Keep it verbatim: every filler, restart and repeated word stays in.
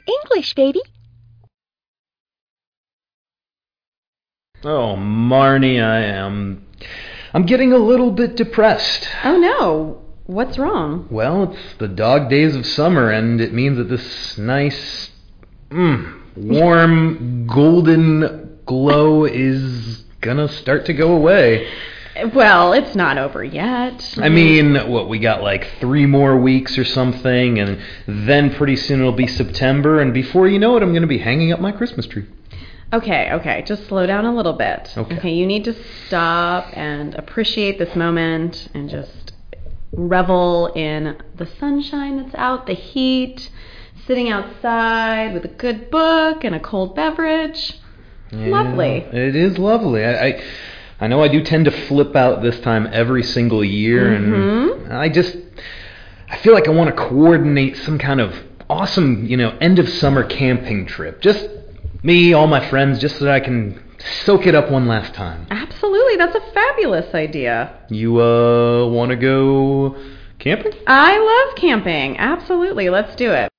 English, baby. Oh, Marnie, I am... I'm getting a little bit depressed. Oh, no. What's wrong? Well, it's the dog days of summer, and it means that this nice, mm, warm, golden glow is gonna start to go away. Well, it's not over yet. I mean, what, we got like three more weeks or something, and then pretty soon it'll be September, and before you know it, I'm gonna be hanging up my Christmas tree. Okay, okay, just slow down a little bit. Okay. Okay, you need to stop and appreciate this moment and just revel in the sunshine that's out, the heat, sitting outside with a good book and a cold beverage. Yeah, Lovely. It is lovely. I, I I know I do tend to flip out this time every single year, Mm-hmm. and I just I feel like I want to coordinate some kind of awesome, you know, end of summer camping trip. Just me, all my friends, just so that I can soak it up one last time. Absolutely, that's a fabulous idea. You uh want to go camping? I love camping. Absolutely, let's do it.